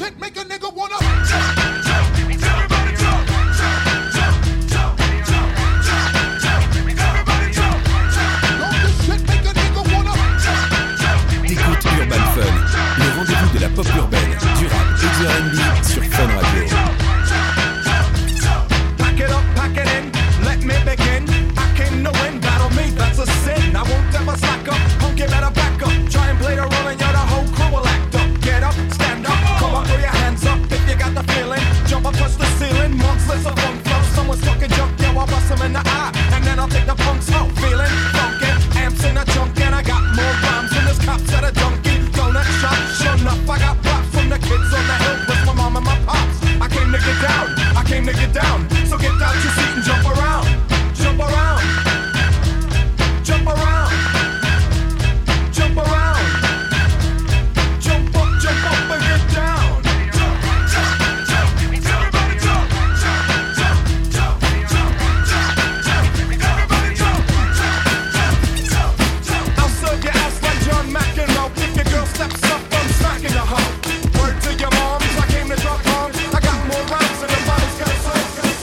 shit make a nigga wanna T'écoutes Urban Fun, le rendez-vous de la pop urbaine, du rap et du R&B sur Fun Radio. Pack it up, pack it in, let me begin. I came to win, battle me, that's a sin. I won't ever slack up, punk you better back up. Try and play the role and you're the whole crew will act up. Get up, stand up, come on, throw your hands up if you got the feeling. Jump up, touch the ceiling, monks, let's a funk flow. Someone's talking junk, yo, I'll bust him in the eye. And then I'll take the punks out, feeling funky. Amps in a trunk and I got more rhymes than this cops at a junkie. Donut shop, sure enough, I got props from the kids on the hill with my mom and my pops. I came to get down, I came to get down. So get out your seat and jump around, jump around, jump around, jump around, jump up and get down. Everybody jump, I'll serve your ass like John McEnroe. If your girl steps up, I'm smacking the hoe. Word to your moms, I came to drop bombs. I got more rhymes than the bottles got songs.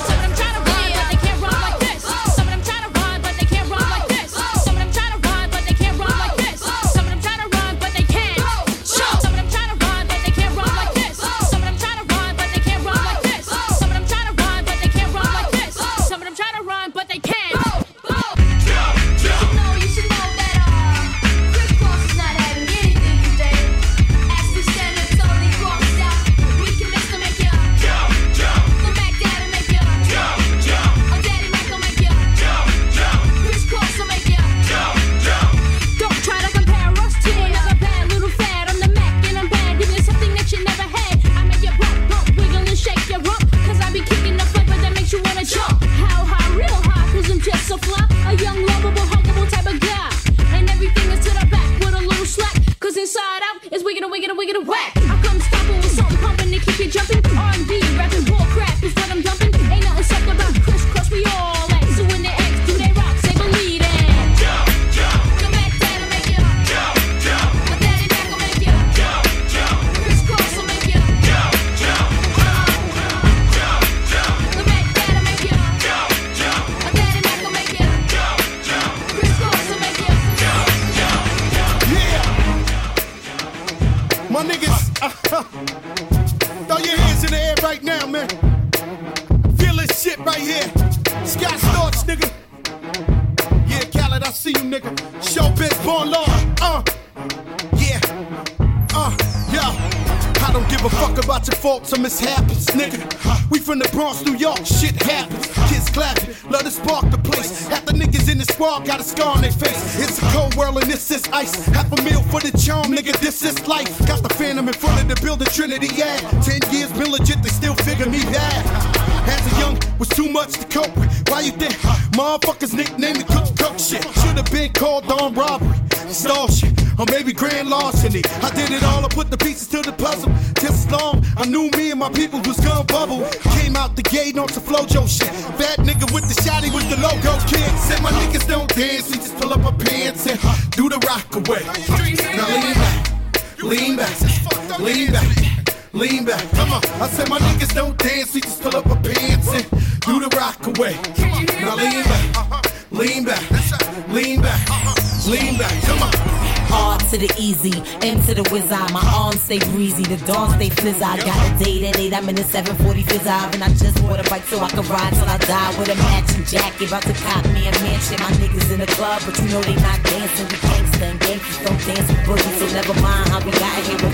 Faults or mishaps, nigga. We from the Bronx, New York, shit happens. Kids clapping, love to spark the place. Half the niggas in the squad got a scar on their face. It's a cold world and this is ice. Half a meal for the charm, nigga, this is life. Got the Phantom in front of the building, Trinity, yeah. 10 years been legit, they still figure me bad. As a young, was too much to cope with. Why you think motherfuckers nicknamed me cook shit? Should've been called on robbery, stall shit, or maybe grand larceny. I did it all, I put the pieces to the puzzle. Just as long, I knew me and my people was gonna bubble. Came out the gate on some Flojo shit. Fat nigga with the shotty with the logo kid. Said my niggas don't dance, we just pull up our pants and do the rock away. Now lean back, lean back, lean back, lean back. Come on, I said my niggas don't dance, we just pull up our pants and do the rock away. Now lean back, lean back, lean back, lean back. Come on. R to the easy, M to the wizard. My arms stay breezy, the dawn stay flizz. I got a date at 8, I'm in the 740 fizz. And I just bought a bike so I can ride till I die with a matching jacket. About to cop me a mansion. My niggas in the club, but you know they not dancing. We gangsta and gangsters don't dance with boogie. So never mind how we got here.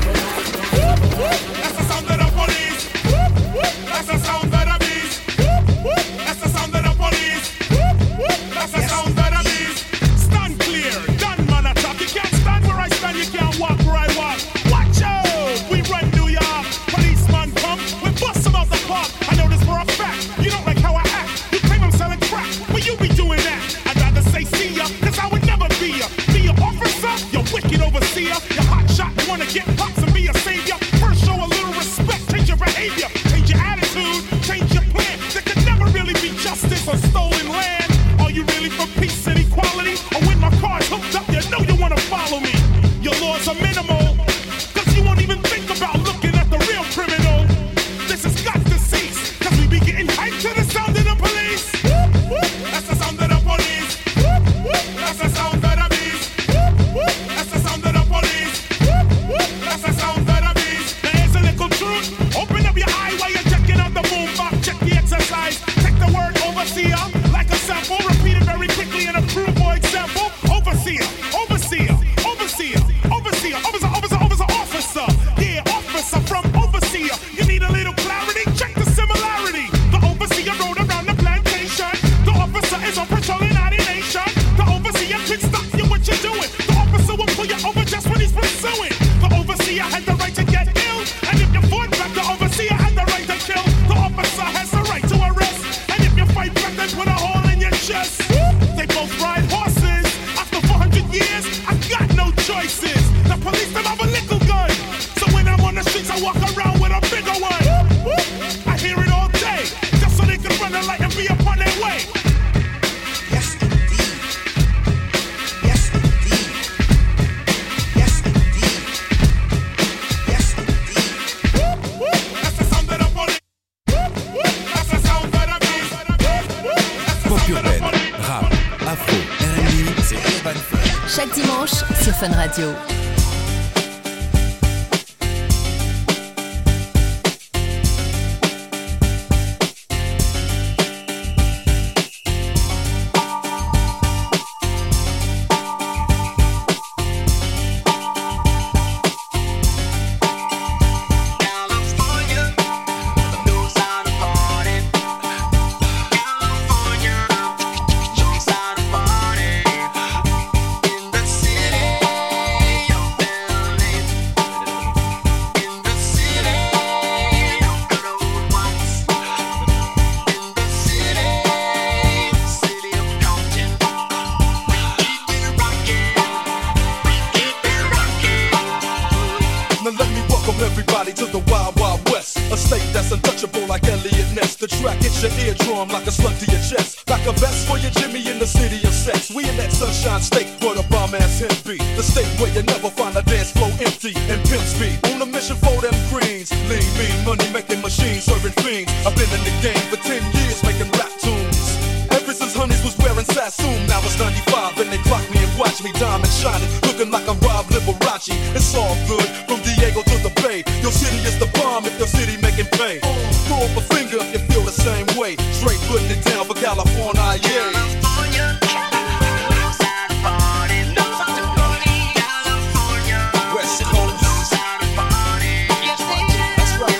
That's the sound of the police. That's the sound of the beast. That's the sound of the police. That's the sound of the beast. Stand clear, done man attack. You can't stand where I stand, you can't walk where I walk. Watch out, we run New York. Policeman come, we bust them out the park. I know this for a fact, you don't like how I act. You claim I'm selling crack, well you be doing that. I'd rather say see ya, cause I would never be ya. Be ya officer, you wicked overseer. You hot shot, you wanna get pops. I walk around with a bigger one. I hear it all day, just so they can run the light and be upon their way. Yes, indeed. Yes, indeed. Yes, indeed. Yes, indeed. That's the sound of the police. That's the sound of the beast. Pop urbaine, rap, afro, R&B, c'est Urban Fun. Chaque dimanche sur Fun Radio. Everybody to the Wild Wild West, a state that's untouchable like Elliot Ness. The track hits your eardrum like a slug to your chest, like a vest for your Jimmy in the city of sex. We in that sunshine state where the bomb ass him be, the state where you never find a dance floor empty and pimp speed. On a mission for them greens, lean, mean, money making machines, serving fiends. I've been in the game for 10 years making rap tunes. Ever since Honeys was wearing Sassoon, now it's 95 and they clock me and watch me diamond shining, looking like I'm Rob Liberace. It's all good from Diego to the Bay. Your city is the bomb if your city making pay. Throw up a finger if you feel the same way. Straight putting it down for California, yeah. West Coast. That's right.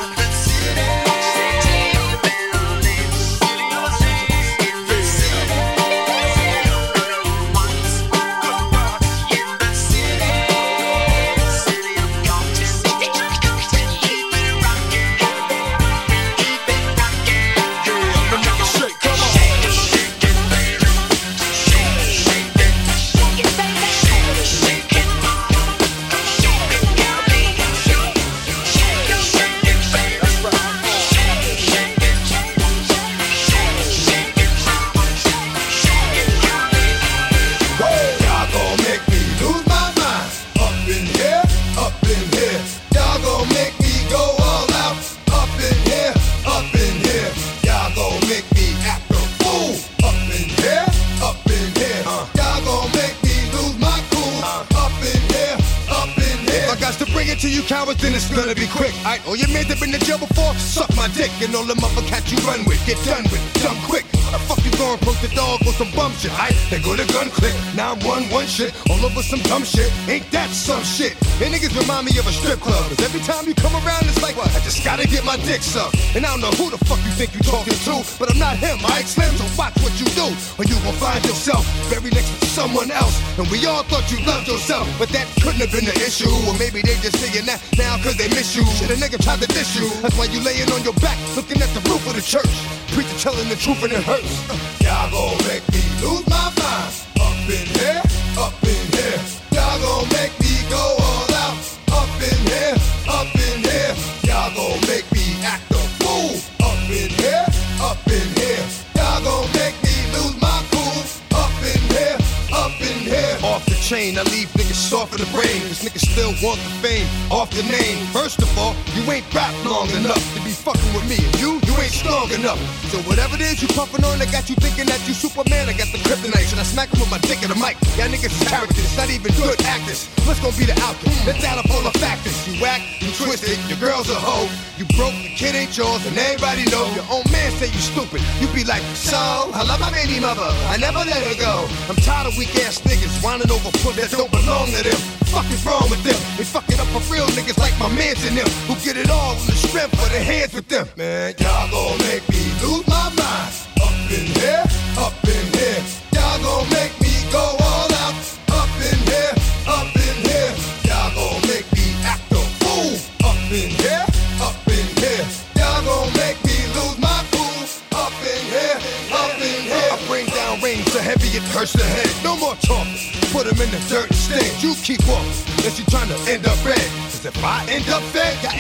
Then it's gonna be quick. All your men that been to jail before, suck my dick. And all them other cats you run with, get done with, dumb quick. How the fuck you going post the dog or some bum shit? They go to gun click, 911 shit, all over some dumb shit. Ain't that some shit? And niggas remind me of a strip club. Cause every time you come around, it's like, what? I just gotta get my dick sucked. And I don't know who the fuck you think you talking to, but I'm not him, Ike Slim, so watch what you do. Or you gon' find yourself buried next to someone else. And we all thought you loved yourself, but that couldn't have been the issue. Or maybe they just saying that now cause they miss you. Shit, a nigga tried to diss you. That's why you laying on your back, looking at the roof of the church. Preacher telling the truth and it hurts. Y'all gon' make me lose my mind. Up in here, up in here. Y'all gon' make me go all out. Up in here, up in here. Y'all gon' make me act a fool. Up in here, up in here. Y'all gon' make me lose my cool. Up in here, up in here. Off the chain, I leave niggas soft in the brain. Cause niggas still want the fame off the name. First of all, you ain't rap long enough to be fucking with me. And you ain't strong enough. So whatever it is you puffin' on, they got you thinking that you Superman. I got the kryptonite, and I smack him with my dick in the mic. Y'all niggas is characters, not even good actors. What's gonna be the outcome? Let's add up all the factors. You whack, you twisted, your girl's a hoe. You broke, the kid ain't yours, and everybody know. Your own man say you stupid. You be like, so, I love my baby mother, I never let her go. I'm tired of weak ass niggas whining over foot that don't belong to them. Fuck is wrong with them? They fuck it up for real niggas like my mans and them, who get it all in the strength of their hands with them. Man, y'all gon' make me lose my mind. Up in here, up in here. Y'all gon' make me go all out. Up in here, up in here. Y'all gon' make me act a fool. Up in here, up in here. Y'all gon' make me lose my cool. Up in here, up in here. I bring down rain so heavy it hurts the head. No more talking. Put them in the dirt and stand. You keep walking. Unless you trying to end up red. Cause if I end up dead, y'all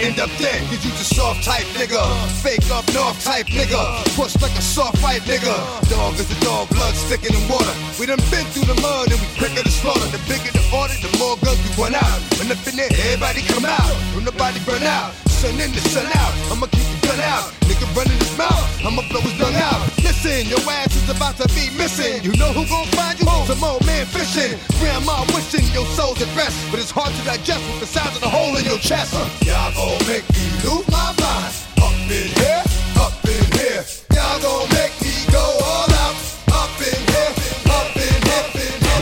end up dead. Cause you just soft type nigga. Fake up north type nigga. Push like a soft fight nigga. Dog is a dog, blood sticking in water. We done been through the mud and we quicker to slaughter. The bigger the order, the more guns we run out. When up in there, everybody come out. When nobody burn out. Sun in the sun out. I'ma keep the gun out. Nigga running his mouth. I'ma blow his tongue out. Listen, your ass is about to be missing. You know who gon' find you? Some old man fishing. Grandma wishing your soul's at rest. But it's hard to digest with the size of the hole in your chest. Y'all gon' make me lose my mind. Up in here, up in here. Y'all gon' make me go all out. Up in here, up in here, up in here.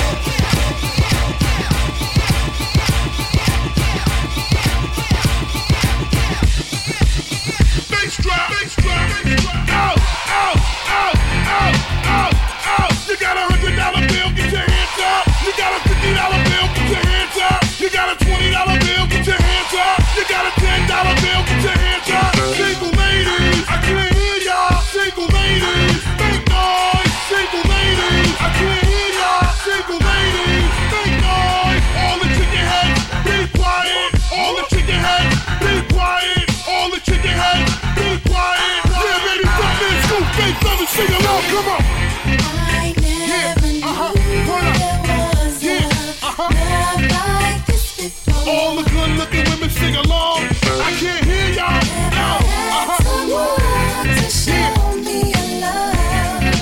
Bass drop, bass drop, bass drop. Out, out, out, out, out, out. You got $100 bill, get your hands up. You got a $50 bill, get your hands up. You got a $20 bill, get your hands up. You got a $10 bill, get your hands up. Single ladies, I can't hear y'all. Single ladies, make noise. Single ladies, I can't hear y'all. Single ladies, make noise. All the chicken heads, be quiet. All the chicken heads, be quiet. All the chicken heads, be quiet. Yeah, baby, stop this. Scoop, bass, fellas, sing along, come on. I never knew there was love like this before. All the good-looking women sing along. I can't hear y'all. Someone to show me a love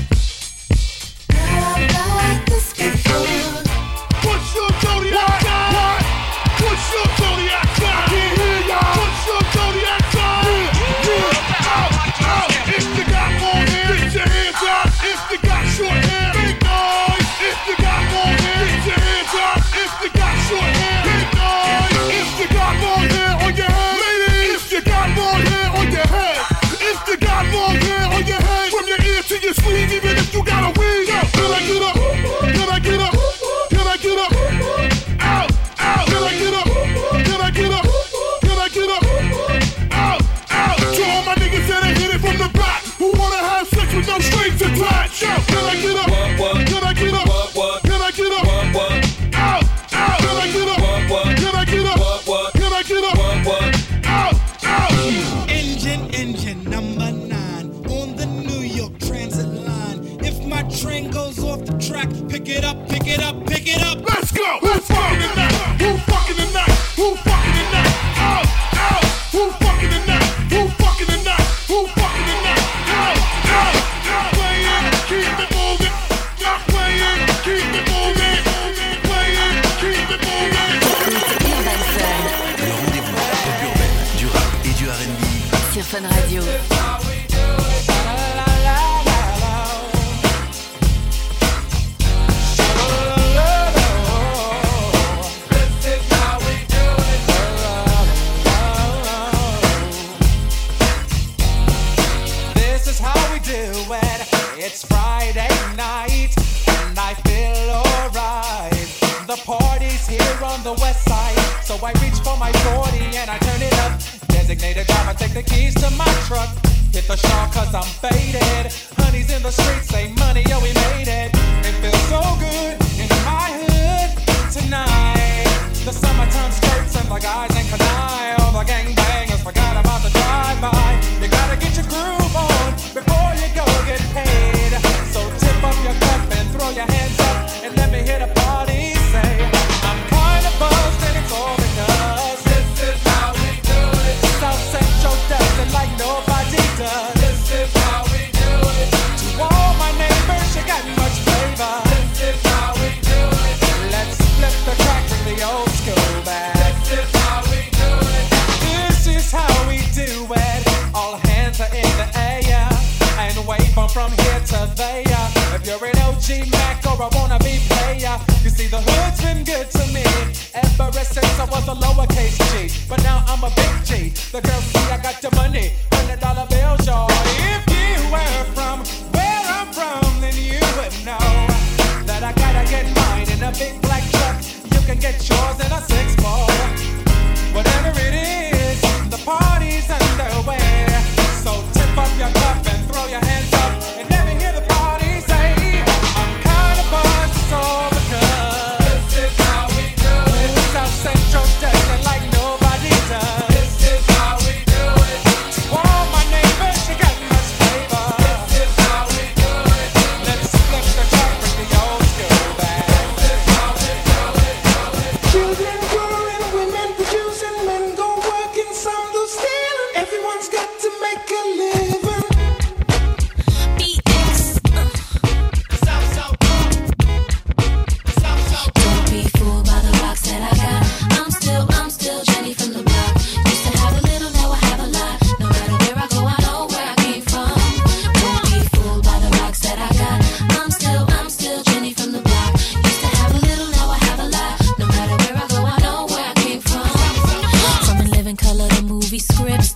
like this before. What's your zodiac sign? What? What's your zodiac sign? I can't hear y'all. What's your zodiac sign? Yeah. Out, out. If you got long hair, get your hands up. If you got short hair, make noise. If you got long hair, get your hands up. If you got short hair, make noise. If you got long hair on your head, ladies. If you got long hair on your head. If you got long hair on your head, from your ear to your sleeve, even if you got a wig. Can I get up? Can I get up? Can I get up? Out, out. Can I get up? Can I get up? Can I get up? Out, out. To all my niggas that ain't hit it from the back, who wanna have sex with no strings attached. Can I get up? Can I get up? Can I get up? Out, out. Can I get up? Can I get up? Can I get up? Out, out. Engine number 9 on the New York Transit line. If my train goes off the track, pick it up, pick it up, pick it up. Let's go. Who's fucking tonight? Who fucking tonight? Who fucking tonight? Out, out. Who fucking tonight? Who fucking tonight? Who fucking tonight? Out, out. Not playing, keep it moving. Not playing, keep it moving. Playing, keep it moving. Urban Fun Le rendez-vous de la pop urbaine, du rap et du R&B. sur Fun Radio. It's Friday night and I feel alright. The party's here on the west side, so I reach for my 40 and I turn it up. Designated driver, take the keys to my truck. Hit the shop cause I'm faded. Honey's in the streets, say money, yo, we made it. It feels so good in my hood tonight. The summertime skirts and the guys in Kanai. All the gangbangers forgot about the drive-by. You gotta get your groove on before you go get paid. So tip up your cup and throw your hands up and let me hear the party say, I'm kinda buzzed and it's all because this is how we do it. South Central does it like nobody does. This is how we do it. To all my neighbors, you got much flavor. This is how we do it. Let's flip the track, bring the old school back. This is how we do it. This is how we do it. All hands are in the air and wave from here to there. If you're an OG Mac or a wannabe player, you see the hood's been good to me ever since I was a lowercase G. But now I'm a big G. The girls see I got the money, $100 bills, y'all. If you were from where I'm from, then you would know that I gotta get mine in a big black truck. You can get yours in a 6-4. Whatever it is, the party's underway. So tip up your cup and throw your hands up and let me hear the party say, I'm kinda buzzed, it's all because this is how we do it. South Central does it like nobody does.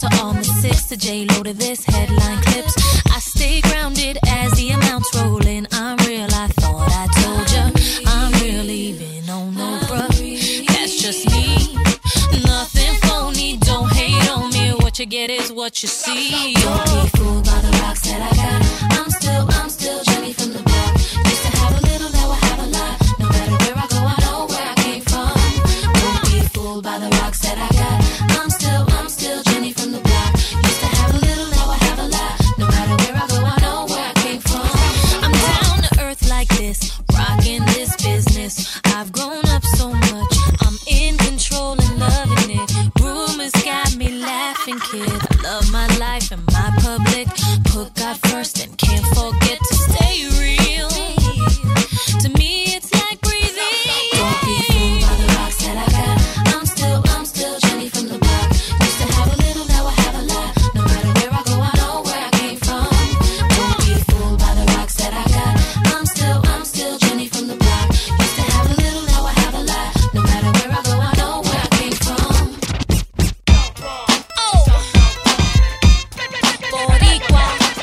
to all the 6 to J-Lo to this headline clips. I stay grounded as the amounts roll in. I'm real, I thought I told ya. I'm really been on Oprah. That's just me. Nothing phony, don't hate on me. What you get is what you see. Don't be fooled by the rocks that I got. I'm still Jenny from the block. Used to have a little, now I have a lot. No matter where I go, I know where I came from. Don't be fooled by the rocks that I got. I'm still Jenny from the block. Used to have a little, now I have a lot. No matter where I go, I know where I came from. I'm down to earth like this, rocking this business. I've grown up so much, I'm in control and loving it. Rumors got me laughing, kid. I love my life and my public. Put God first and can't forget to stay real. To me, it's like breathing. Don't be fooled by the rocks that I got. I'm still Jenny from the block. Used to have a little, now I have a lot. No matter where I go, I know where I came from. Don't be fooled by the rocks that I got. I'm still Jenny from the block. Used to have a little, now I have a lot. No matter where I go, I know where I came from. Oh, Boricua.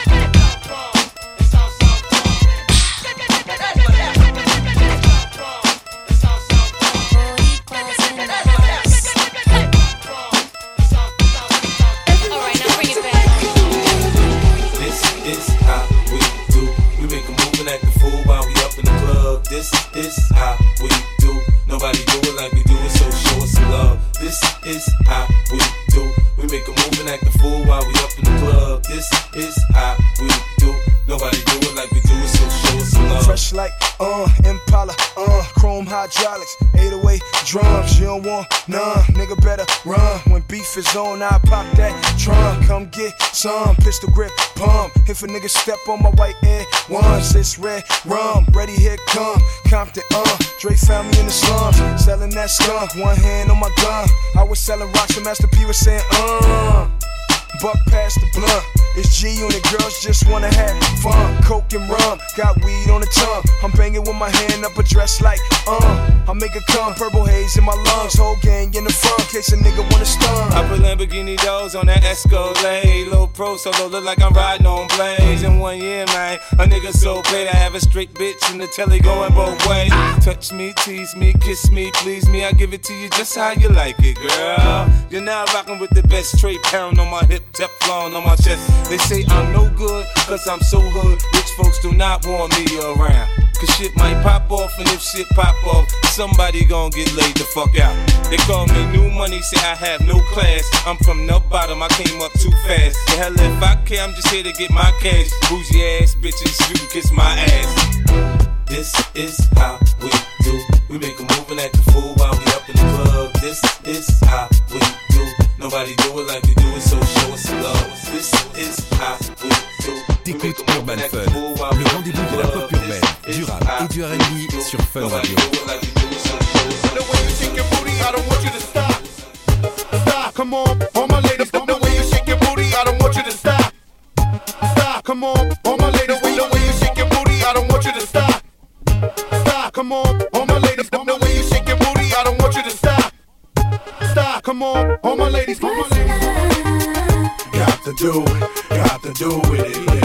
Alright, now bring it back. This is how we do. We make a move and act a fool while we up in the club. This is how we do. Nobody do it like we do it, so show us some love. This is how we do. We make a move and act a fool while we up in the club. This is how we do. Nobody do it like we do it, so show us some love. Fresh like, Impala, chrome hydraulics, 808 drums, you don't want none, nigga better run. When beef is on, I pop that trunk, come get some, pistol grip, pump. If a nigga step on my white Air Ones, it's red rum, ready, here come, Compton, Dre found me in the slums, selling that skunk, one hand on my gun. I was selling rocks and Master P was saying, buck past the blunt. It's G Unit, girls just wanna have fun. Coke and rum, got weed on the tongue. I'm banging with my hand up a dress like, I make it come, purple haze in my lungs. Whole gang in the front, case a nigga wanna stun. I put Lamborghini doors on that Escalade. Low pro solo, look like I'm riding on blades. In 1 year, man, a nigga so paid. I have a straight bitch in the telly going both ways. Touch me, tease me, kiss me, please me. I give it to you just how you like it, girl. You're now rocking with the best, straight pound on my hip, Teflon on my chest. They say I'm no good, cause I'm so hood. Rich folks do not want me around. Cause shit might pop off, and if shit pop off, somebody gon' get laid the fuck out. They call me new money, say I have no class. I'm from the bottom, I came up too fast. The hell if I care, I'm just here to get my cash. Bougie ass bitches, you can kiss my ass. This is how we do. We make a move and act a fool while we up in the club. This is how we do. Nobody do it like we do it, so show us some love. This is how we do. T'écoutes Urban Fun, le rendez-vous de la pop urbaine, du rap et du R&B sur Fun Radio. The way you shake your booty, I don't want you to stop. Stop, come on, all my ladies. The way you shake your booty, I don't want you to stop. Stop, come on, all my ladies. The way you shake your booty, I don't want you to stop. Stop, come on, all my ladies. The way you shake your booty, I don't want you to stop. Stop, come on, all my ladies. Got to do with it, baby.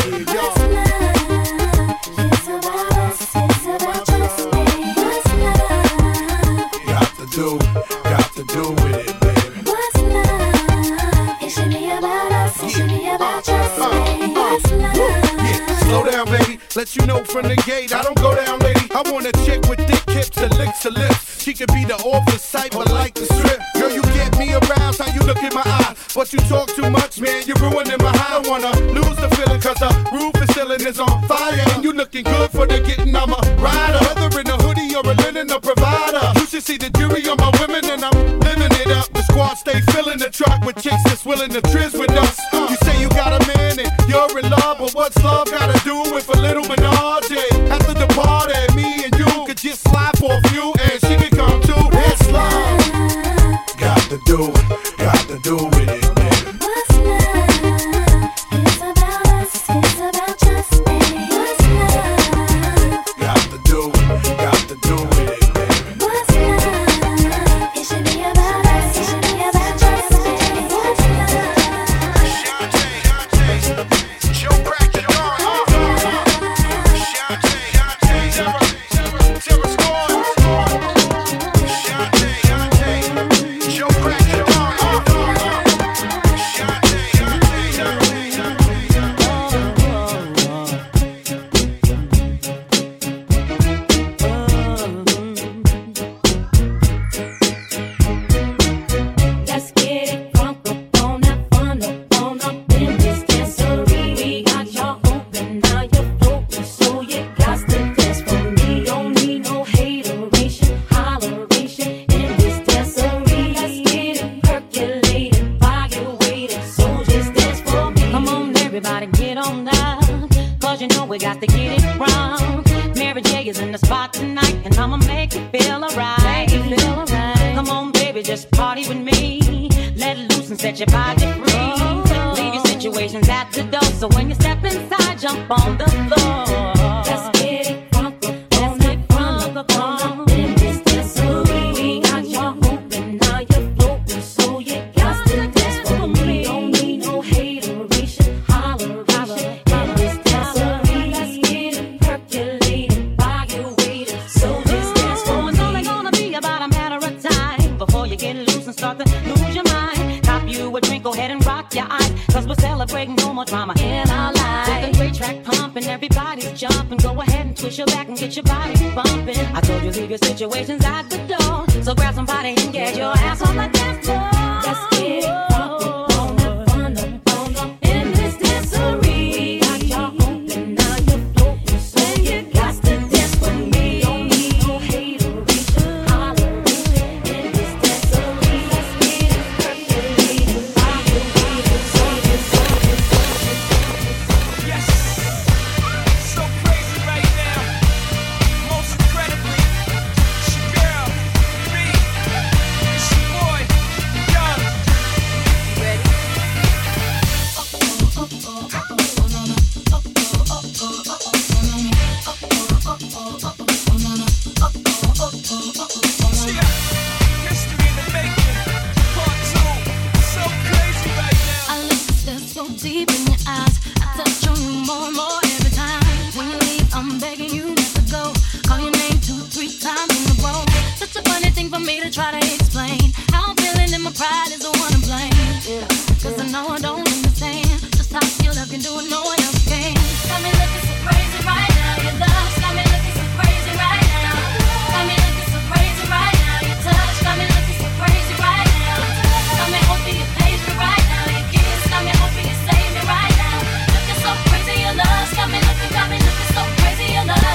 Got to do with it, baby. What's love? It should be about us. It should be about just me. What's love? Slow down, baby. Let you know from the gate, I don't go down, lady. I want a chick with thick hips and licks her lips. She could be the office type, but like the strip. Girl, you get me aroused, how you look in my eye. But you talk too much, man, you're ruining my high. I don't wanna lose the feeling, cause the roof is ceiling is on fire. And you looking good for the getting, I'm a rider. Whether in a hoodie or a linen, a provider. You should see the jury on my women, and I'm living it up. The squad stay filling the truck with chicks that's willing to trizz with us. You say you got a man and you're in love, but what's love gotta do with a little menage? After the party, me and you could just slide for a few, and she could come too. That's love. Got to do with it, baby. What's love? It's about us. It's about just me. What's love? Got to do with it, baby. What's love? It should be about us. It should be about just me. What's love? we got to get it wrong. Mary J is in the spot tonight, and I'ma make you feel alright. Come on, baby, just party with me. Let it loose and set your body free. Leave your situations at the door, so when you step inside, jump on the floor. Let's get it from the in this dancery. We got you open, now you're floating, so you got to dance for me. Don't need no hateration, holleration in this dancery. Let's get it percolated while you're waiting. So this dance for me. It's only gonna be about a matter of time before you get loose and start to lose your mind. Cop you a drink, go ahead and rock your eyes, cause we're celebrating no more drama in our lives. With a great track pumping, everybody's jumping. Go ahead and twist your back and get your body bumping. I told you leave your situations at the door, so grab somebody and get your ass on the dance floor. Let's get it on in this dancery. Got y'all open, now you're floating, so you got to dance with me. Don't need no hateration, hollering in this dancery. Let's get it percolated while you're waiting. So Yes, so crazy right now. Most incredibly, it's your girl, me, it's your boy, Young. Ready? History in the making, part 2. So crazy right now. I look step so deep in your eyes. I touch on you more and more every time. When you leave, I'm begging you not to go. Call your name 2-3 times in a row. Such a funny thing for me to try to explain. How I'm feeling and my pride is the one to blame. Yeah, cause I know I don't understand just how your love can do it, no one else can. Got me looking so crazy right now. Your love's got me looking so crazy right now. Got me looking so crazy right now. Your touch got me looking so crazy right now. Got me hoping you page me right now. Your kiss got me hoping you save me right now. Looking so crazy, your love's got me looking so crazy, your love.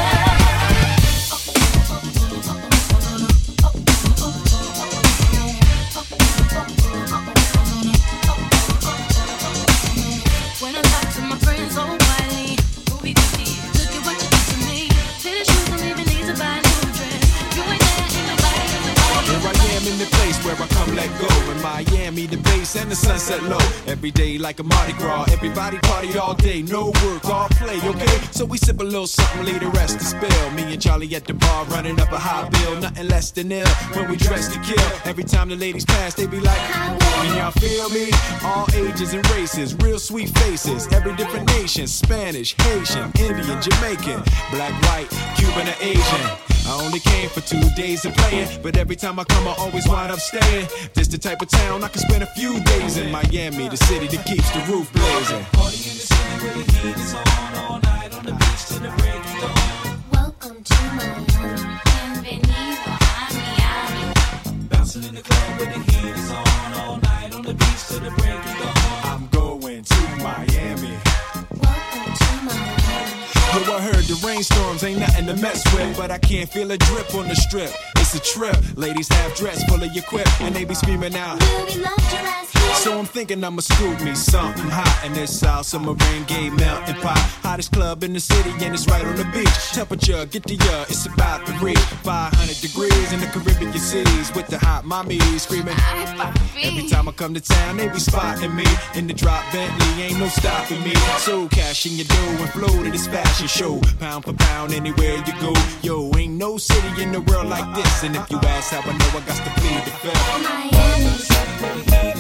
When I talk to my friends so quietly, look at what you did to me. Fitted shoes don't even need to buy a new dress. You ain't there, ain't nobody Here I am in the place where I come let go. In Miami, the bass and the sunset low. Every day like a Mardi Gras. Everybody party all day, no work, all play, okay? So we sip a little something, leave the rest to spill. Me and Charlie at the bar running up a high bill. Nothing less than ill when we dress to kill. Every time the ladies pass, they be like, can y'all feel me? All ages and races, real sweet faces. Every different nation, Spanish, Haitian, Indian, Jamaican, black, white, Cuban, or Asian. I only came for 2 days of playing, but every time I come, I always wind up staying. This the type of town I can spend a few days in. Miami, the city that keeps the roof blazing. Party in the city where the heat is on all night on the beach till the break of dawn. Welcome to Miami. Bienvenido a Miami. Bouncing in the club where the heat is on all night on the beach till the break of dawn. I'm going to Miami. Welcome to Miami. Yo, I heard the rainstorms ain't nothing to mess with, but I can't feel a drip on the strip. It's a trip. Ladies half dressed, full of your quip, and they be screaming out. We loved your ass here. So I'm thinking I'ma scoop me something hot in this South Summer rain gay melting pot. Hottest club in the city and it's right on the beach. Temperature, get the it's about to reach 500 degrees in the Caribbean cities with the hot mommies screaming. Every time I come to town, they be spotting me in the drop Bentley, ain't no stopping me. So cash in your dough and flow to this fashion show, pound for pound anywhere you go. Yo, ain't no city in the world like this, and if you ask how I know, I got to plead the fifth. Miami.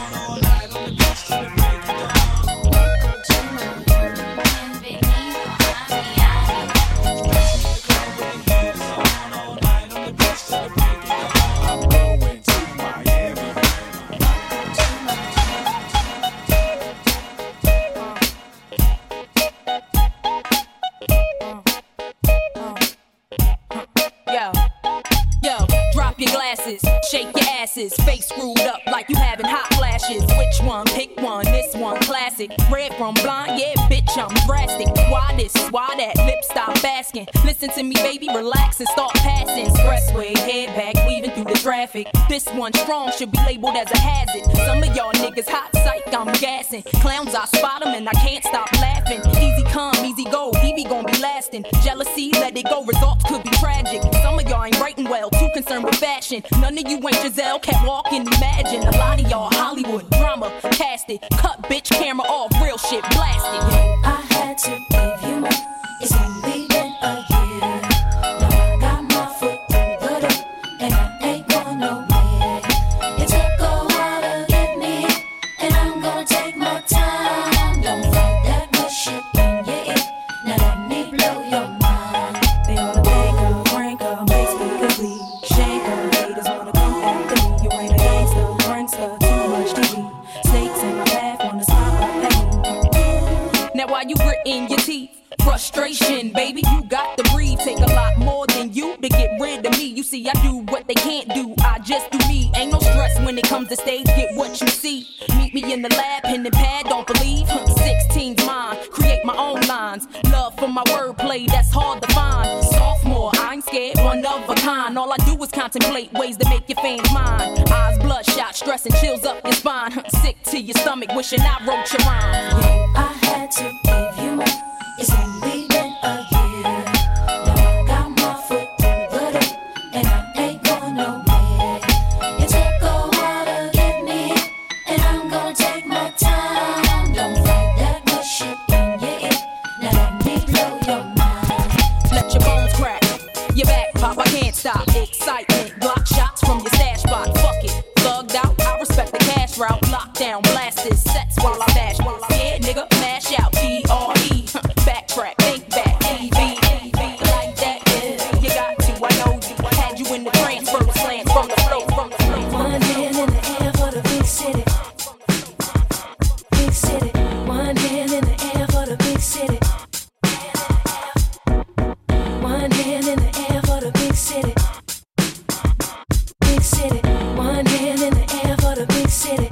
Shake your asses, face screwed up like you having hot flashes. Which one? Pick one, this one classic. Red from blind, yeah, bitch, I'm drastic. Why this, why that, lip stop basking. Listen to me, baby, relax and start passing. Expressway, head back, weaving through the traffic. This one strong should be labeled as a hazard. Some of y'all niggas hot psych, I'm gassing. Clowns, I spot them and I can't stop laughing. Easy come, easy go, he be baby gon' be lasting. Jealousy, let it go, results could be tragic. Some of y'all ain't writing well, too concerned with fashion. None of you ain't Giselle, can't walk and imagine. A lot of y'all Hollywood drama, cast it. Cut bitch camera off, real shit blasted. I had to give you more. It's only been a year. Now I got my foot through the door, and I ain't going nowhere. It took a while to get me, and I'm gonna take my time. Don't fight that bullshit in your ear. Now let me blow your mind. They ought to make her, crank her, make speakers shake her. Haters wanna come after me. You ain't a gangster, prankster, too much TV. Snakes in my path, wanna stop my pain. Now why you gritting your teeth? Frustration, baby, you got to breathe. Take a lot more than you to get rid of me. You see, I do what they can't do. I just do me. Ain't no stress when it comes to stage. Get what you see. Meet me in the lab, pen and pad. Don't believe 16's mine. Create my own lines. Love for my wordplay, that's hard to find. Sophomore, I ain't scared, one of a kind. All I do is contemplate ways to make your fans mine. Eyes bloodshot, stress and chills up your spine. Sick to your stomach, wishing I wrote your rhyme. I had to give you more. It's only been a year. Now I got my foot through the door, and I ain't going nowhere. It took a while to get me, and I'm gonna take my time. Don't fight that bullshit in your ear. Now let me blow your mind. Let your bones crack, your back pop, I can't stop. Excitement, block shots from your stash spot. Fuck it, thugged out, I respect the cash route. Lockdown, blasted sets while I dash. Yeah, nigga, mash out, D-R-E. Backtrack, think back, E-V, like that, yeah. You got to, I know you. Had you in the trance, from the slant, from the flow, from the flow. One hand in the air for the big city. Big city. One hand in the air for the big city. One hand in the air for the big city. Big city. One hand in the air for the big city.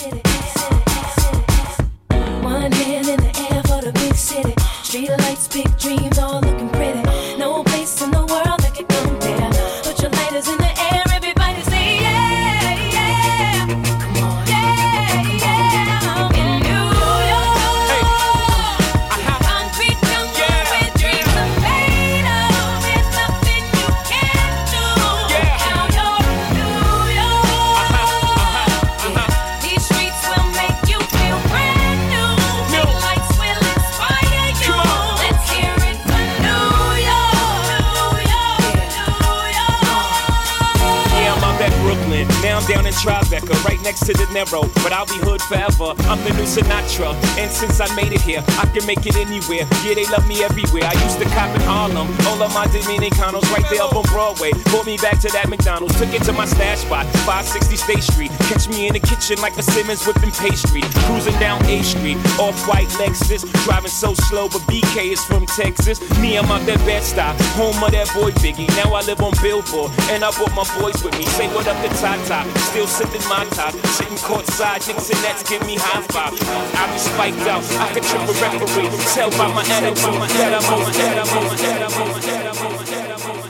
One hand in the air for the big city. Street lights, big dreams, all looking pretty. No place in the world that can compare. Put your lighters in the air, everybody say yeah, yeah. Come on, yeah, yeah. In New York, concrete jungle where dreams are made of. There's nothing you can't do. Now you're in New York. These streets will make you feel brand new. Street lights will inspire you. Let's hear it for New York. Yeah, I'm out at Brooklyn. Now I'm down in Tribeca, right next to De Niro. But I'll be hood forever. I'm the new Sinatra. And since I made it here, I can make it anywhere. Yeah, they love me everywhere. I used to cop in Harlem. All of my Dominicanos right there up on Broadway. Pulled me back to that McDonald's. Took it to my stash spot, 560 State Street. Catch me in the kitchen like a Simmons whipping pastry. Cruising down A Street, off-white Lexus. Driving so slow, but BK is from Texas. Me, I'm out that Bed-Stuy, home of that boy Biggie. Now I live on Billboard, and I brought my boys with me. Say what up to Tata, still sipping my top. Sitting courtside, Knicks and Nets give me high five. I be spiked out, I could trip a referee. Tell by my attitude that I'm on, that I'm on, that I'm on, that I'm on, that I'm on.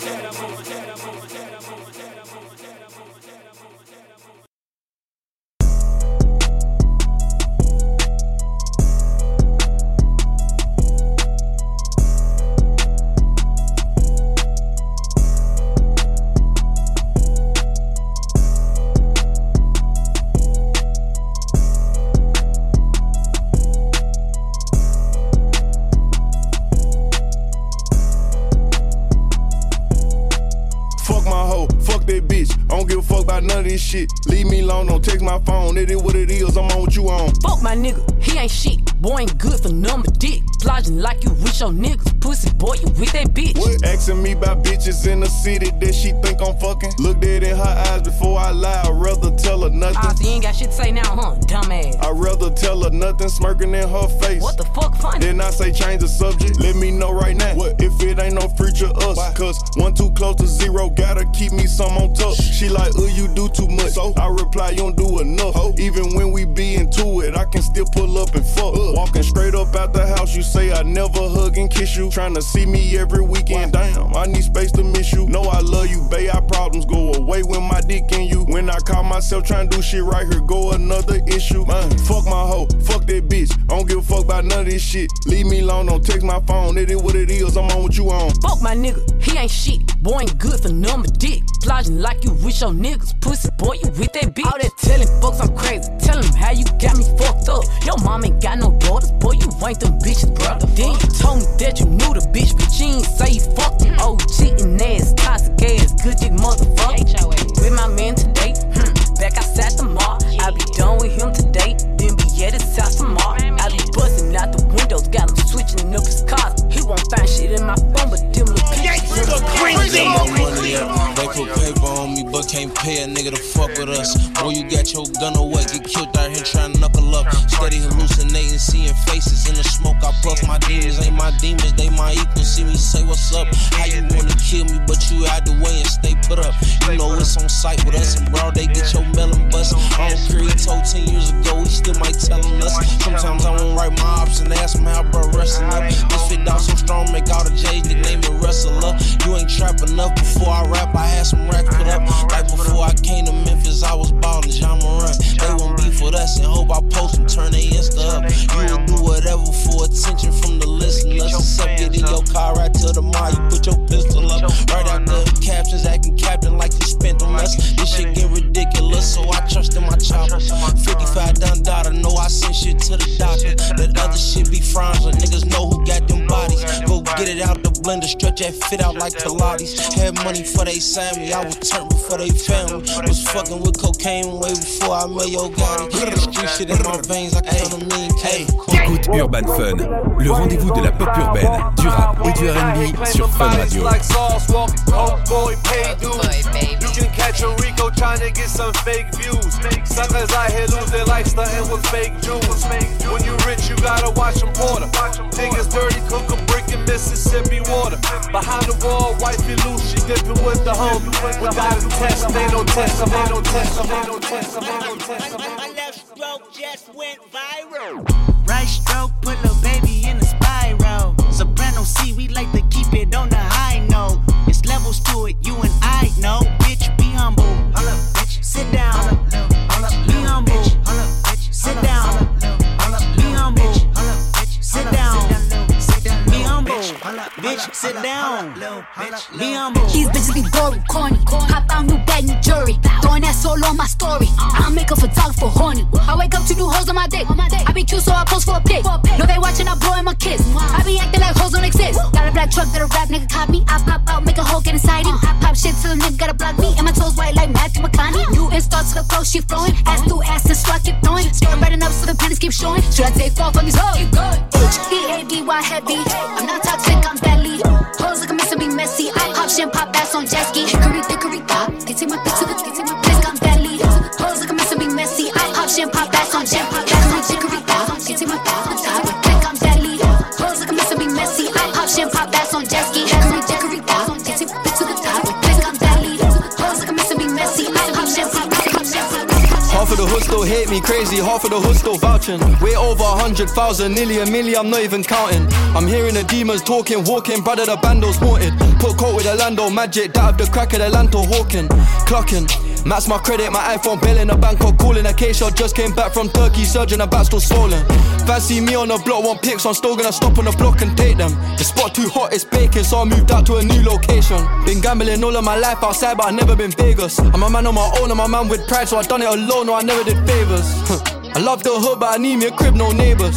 I don't give a fuck about none of this shit. Leave me alone, don't text my phone. It is what it is, I'm on what you on. Fuck my nigga, he ain't shit. Boy ain't good for number dick. Plotting like you with your niggas. Pussy boy, you with that bitch. What? Asking me about bitches in the city that she think I'm fucking. Look dead in her eyes before I lie. I'd rather tell her nothing. Ah, so you ain't got shit to say now, huh? Dumbass. I'd rather tell her nothing, smirking in her face. What the fuck funny? Then I say change the subject. Let me know right now. What if it ain't no future us? Why? Cause 1 too close to 0, gotta keep me some on top. She like, you do too much. So I reply, you don't do enough. Even when we be into it, I can still pull up and fuck. Walking straight up out the house, you say I never hug and kiss you. Trying to see me every weekend, damn, I need space to miss you. Know I love you, babe, our problems go away when my dick in you. When I call myself trying to do shit right, here go another issue. Man, fuck my hoe, fuck that bitch, I don't give a fuck about none of of this shit. Leave me alone, don't text my phone. It is what it is, I'm on what you on. Fuck my nigga, he ain't shit. Boy ain't good for number dick. Plotting like you wish your niggas. Pussy boy, you with that bitch. All that telling folks I'm crazy. Tell them how you got me fucked up. Your mom ain't got no daughters. Boy, you ain't them bitches, brother. Then you told me that you knew the bitch, but you ain't say you fucked him. Oh, cheating ass, toxic ass, good dick motherfucker. With my man today, back outside the mall. I be done with him today, then be at his house tomorrow. I be busting out the windows, got him switching up his cars. He won't find shit in my phone, but them little pictures. They put paper on me, but can't pay a nigga to fuck with us. Boy, you got your gun away, get killed out here trying to knuckle up. Steady hallucinating, seeing faces in the smoke. I puff my demons, ain't my demons, they my equals. See me say what's up. How you wanna kill me, but you out the way and stay put up. You know it's on sight with us, and bro, they get your melon bust. I don't care, he told 10 years ago, he still might tellin' us. Sometimes I won't write my ops and ask him how bro wrestling up. This fit out so strong, make all the J's, nickname it wrestler. You ain't trap enough. Before I rap, I had some racks put up. Like before I came to Memphis, I was ballin' John Moran. They won't beef with us and hope I post and turn they Insta up. You will do whatever for attention from the listeners. Except get in your car right to the mall, you put your pistol up. Right out the captions, acting captain like you spent on us. This shit get ridiculous, so I trust in my chopper. 55 done daughter, know I send shit to the doctor. That other shit be fronds, niggas know who got them bodies. Go get it out the blender, stretch that fit out like Pilates. Had money for they Sammy, I was turned before they family. Was fucking with cocaine way before I met your Gotti. Street shit in my veins, I count a million K. Écoute Urban Fun, le rendez-vous de la pop urbaine, du rap et du R&B sur Fun Radio. You can catch a Rico trying to get some fake views. Suckers out here lose their life stunting with fake jewels. When you rich, you gotta watch them porter. Niggas dirty, cook a brick in Mississippi water. Behind the wall, wifey loose, she dipping with the homie. Without a test, they no test, they no test, they no test, they no test. My left stroke just went viral. Right stroke put lil' baby in a spiral. Soprano C, we like to keep it on the high note. It's levels to it, you and I know. Bitch, be humble. Sit down. Be humble. Sit down. Be humble. Sit down. Be humble. Bitch, sit down. Be humble. These bitches be boring, corny. Hop out, new bag, new jury. Throwing that solo on my story. I make a photographer horny. I wake up to new hoes on my dick. I be cute, so I post for a pic. No, they watching, I blowing my kiss. I be acting like hoes don't exist. Got a black truck that a rap nigga cop me. I pop out, make a hoe get inside him. I pop shit till a nigga gotta block me. And my toes white like Matthew McConaughey. New install to the flow, she flowing. Ass through ass and swat keep throwing. Skirt right enough so the pennies keep showing. Should I take off on these hoes? H-E-A-D-Y heavy. I'm not toxic, I'm deadly. Hoes like I'm missing be messy. I pop shit, pop ass on jet ski. Hickory, dickory, dock. Get to my bitch to the place, I'm deadly. Hoes like I'm missing be messy. I pop shit, pop ass on jet ski. Hickory, dock. Get to my bitch to the place, I'm deadly. Hoes like I'm missing be messy. I pop shit, pop ass on jet ski. Hickory, dickory, dock. Get to my bitch to the place, I'm deadly. Hoes like I'm missing be messy. I pop shit, pop ass on jet ski. Half of the hood still hate me crazy, half of the hood still vouching. Way over 100,000, nearly a million, I'm not even counting. I'm hearing the demons talking, walking, brother the bando's morted. Put coat with Orlando Magic, that of the crack of the Lanto hawking. Clocking, max my credit, my iPhone bill in a Bangkok calling. A case shot just came back from Turkey, surgeon, a back still swollen. Fancy me on the block, want pics, I'm still gonna stop on the block and take them. The spot too hot, it's baking, so I moved out to a new location. Been gambling all of my life outside, but I never been Vegas. I'm a man on my own, I'm a man with pride, so I done it alone, no I never did favors. I love the hood, but I need me a crib, no neighbors.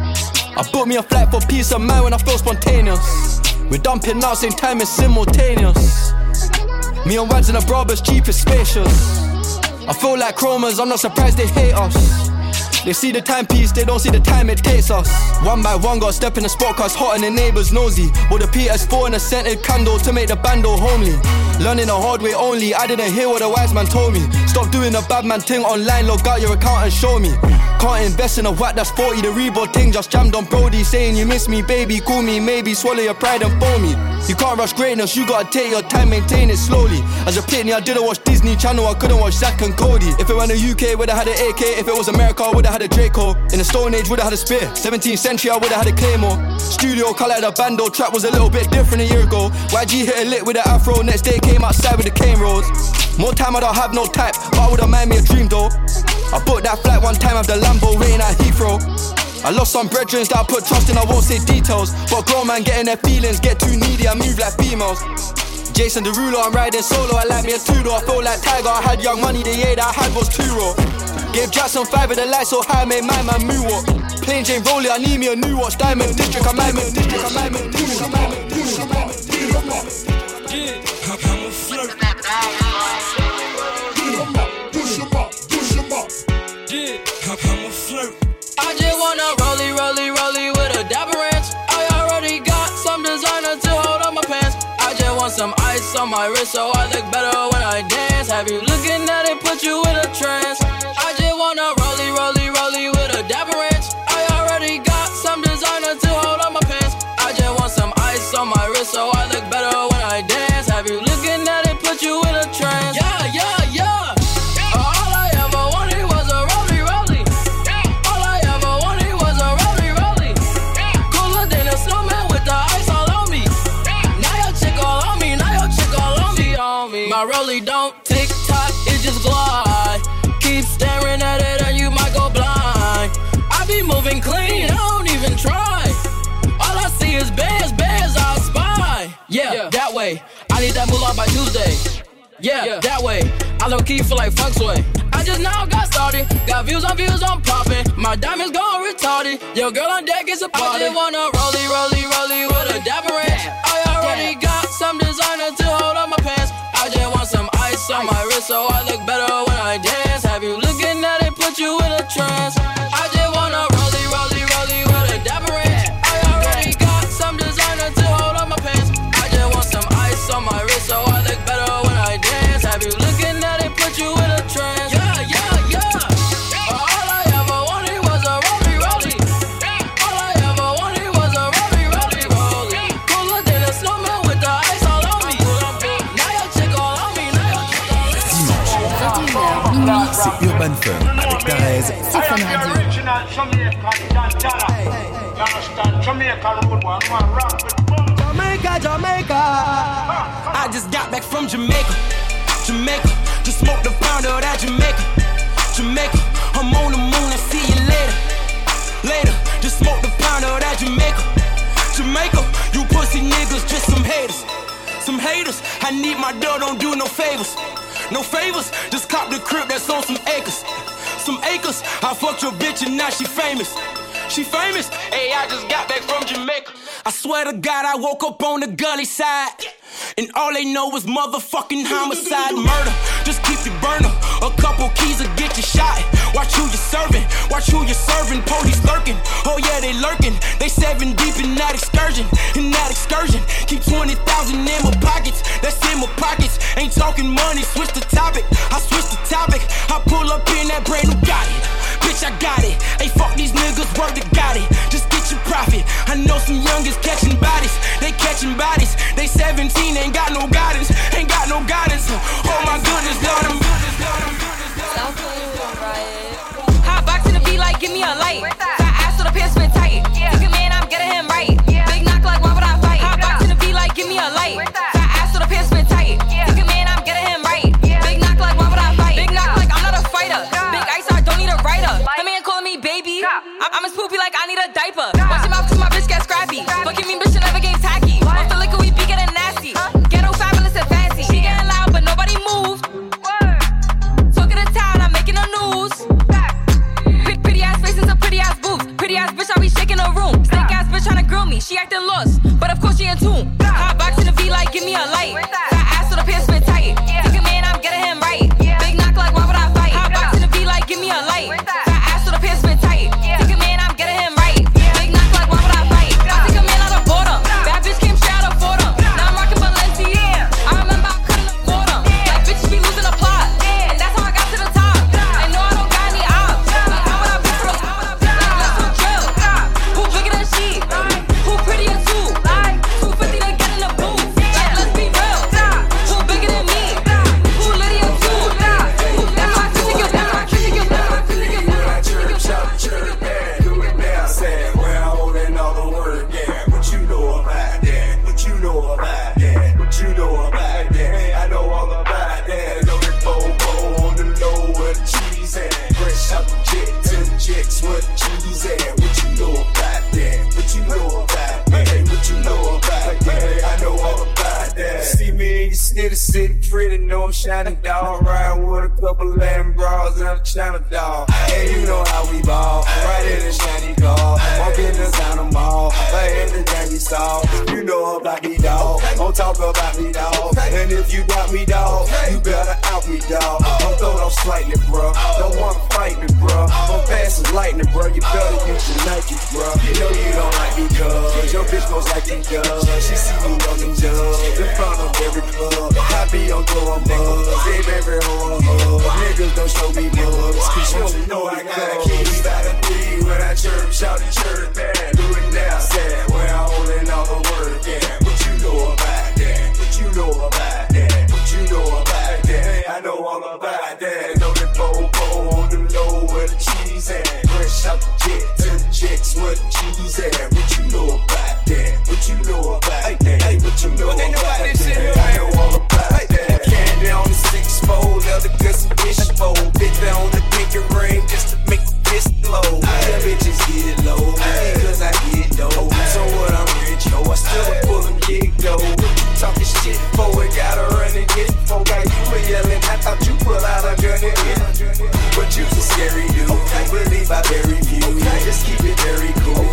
I booked me a flight for peace of mind when I feel spontaneous. We're dumping now, same time it's simultaneous. Me and Wads in a Brabus, cheap is spacious. I feel like chromas, I'm not surprised they hate us. They see the timepiece, they don't see the time it takes us. One by one, got step in the spot cause hot and the neighbours nosy. With a PS4 and a scented candle to make the bando homely. Learning the hard way only, I didn't hear what the wise man told me. Stop doing the bad man thing online, log out your account and show me. Can't invest in a whack that's 40, the Reebok thing just jammed on Brody. Saying you miss me, baby, call me, maybe swallow your pride and phone me. You can't rush greatness, you gotta take your time, maintain it slowly. As a pitney, I didn't watch Disney Channel, I couldn't watch Zack and Cody. If it were the UK, would've had an AK. If it was America, I would've had a Draco. In the Stone Age, would've had a spear. 17th century, I would've had a Claymore. Studio colour the bando, trap was a little bit different a year ago. YG hit a lick with an afro, next day came outside with the cane rolls. More time, I don't have no type, but I would've mind me a dream though. I booked that flight one time, have the Lambo waiting at Heathrow. I lost some brethren that I put trust in, I won't say details. But grown man getting their feelings, get too needy, I move like females. Jason Derulo, I'm riding solo, I like me a two-door. I feel like Tiger, I had young money, the year that I had was 2 raw. Gave Jackson 5 with the lights so high, made my man moonwalk. Plain Jane Rollie, I need me a new watch. Diamond District, I'm Diamond District, I'm Diamond District, I'm Diamond District, I'm Diamond District, I'm Diamond District. I'm a flirt. Push him up. I'm a flirt. I just wanna rollie with a dapper ranch. I already got some designer to hold on my pants. I just want some ice on my wrist so I look better when I dance. Have you looking at it, put you in a trance. I just wanna rollie with a dapper ranch. I already got some designer to hold on my pants. I just want some ice on my wrist so I look better when I dance. Have you looking at it, put you in a trance. Yeah. All I ever wanted was a rollie. All I ever wanted was a rollie. Cooler than a snowman with the ice all on me. Now your chick all on me. My rollie don't tick tock, it just glide. Keep staring at it and you might go blind. I be moving clean, I don't even try. All I see is bears, I spy. Yeah, that way. I need that moolah by Tuesday. Yeah, that way. I low key feel like fuck sway. I just now got started. Got views on views, I'm popping. My diamonds going retarded. Your girl on deck is a party. I just wanna rollie with a dapper ranch. I already got some designer to hold on my pants. I just want some ice on my wrist so I look better when I dance. Have you looking at it, put you in a trance. I just wanna rollie with a dapper ranch. I already got some designer to hold on my pants. I just want some ice on my wrist so I look better when I dance. Have you looking at it, put you in a trance. Yeah. All I ever wanted was a rollie. All I ever wanted was a rollie. Cooler than a snowman with the ice all on me. Now your chick all on me. Dimanche, c'est Urban Fun avec Darez. C'est Fun Radio. Jamaica. I just got back from Jamaica. Just smoked a pound of that Jamaica. I'm on the moon, I see you later. Just smoked a pound of that Jamaica. You pussy niggas, just some haters. I need my dough, don't do no favors. Just cop the crib that's on some acres. I fucked your bitch and now she famous. Hey, I just got back from Jamaica. I swear to God, I woke up on the gully side. And all they know is motherfucking homicide, murder. Just keep it burner. A couple keys will get you shot. Watch who you serving. Police lurking. Oh yeah, they lurking. They 7 deep in that excursion. Keep 20,000 in my pockets. That's in my pockets. Ain't talking money. Switch the topic. I pull up in that brand new Gotti. Bitch, I got it. Hey, fuck these niggas. Word to got it. Just get your profit. I know some youngers catching bodies. They 17, ain't got no guidance. Oh my goodness, Lord, I'm hot box in the beat like give me a light. Got ass so the pants fit tight. Took a man, I'm getting him right. Big knock like why would I fight? Hot box in the beat like give me a light. Got ass so the pants fit tight. Took a man, I'm getting him right. Big knock like why would I fight? Big knock like I'm not a fighter. Big ice, I don't need a writer. My man calling me baby. I'm as poopy like I need a diaper. Watch your mouth cause my bitch get scrappy. Fucking me bitch, never get tacky. Off the liquor we be getting nasty. Ghetto fabulous and fancy. She getting loud but nobody moved. Talking to town, I'm making the news. Pretty ass faces and pretty ass boobs. Pretty ass bitch, I be shaking the room. Snake ass bitch tryna grill me, she acting lost, but of course she in tune. Hot box in the V like give me a light. Got ass so the pants fit tight. Take a man, I'm getting him right. Big knock like why would I fight? Hot box in the V like give me a light. Got ass so the pants fit tight. Take a man, I'm getting him right. Big knock like why would I fight? I take a man out of boredom. Bad bitch came straight out of Fordham. Now I'm rocking Balenciaga. I remember I couldn't afford them. Like bitches be losing a plot, and that's how I got to the top. I know I don't got any ops. Like how would I be for those? Like let's go drill. Who bigger than she? Who prettier too? Like 250 to get in the booth. Like let's be real. city sitting pretty, know I'm shining dog. Riding with a couple Latin bras and a China dog. And you know how we ball, right in the shiny car. Walking designer mall, right in the Yankee stall. You know about me, dog. Don't talk about me, dog. And if you got me, dog, you better out me, dog. Don't throw no slightly, bro. Don't wanna fight me, bro. I'm fast as lightning, bro. You better use your Nike, bro. You know you don't like me, cuz your bitch goes like me, cuz she see me on the judge in front of every club. I be on go on buzz, they every hoe niggas don't show me mugs, cause you know I got a key. Start a three when I chirp, shout the chirp, man. Do it now, sad when I'm holding all the word again. What you know about that? What you know about that? What you know about that? I know all about that. Know the bobo on the low where the cheese at. Fresh out the jet to the chicks where the cheese at. What you know about that? What you know about that? Hey, what you know about that? I know all about that. Candy on the 6-4, leather guts and fish bowl. Bitch on the pinky ring just to make the piss low. Them bitches get low, cause I get low. So what, I'm rich, yo, I still pull them gig though. Talking shit for it, gotta run and get it. Folk got you were yelling, I thought you pull out a gun and hit. But you's a scary dude, I believe I very few. Just keep it very cool,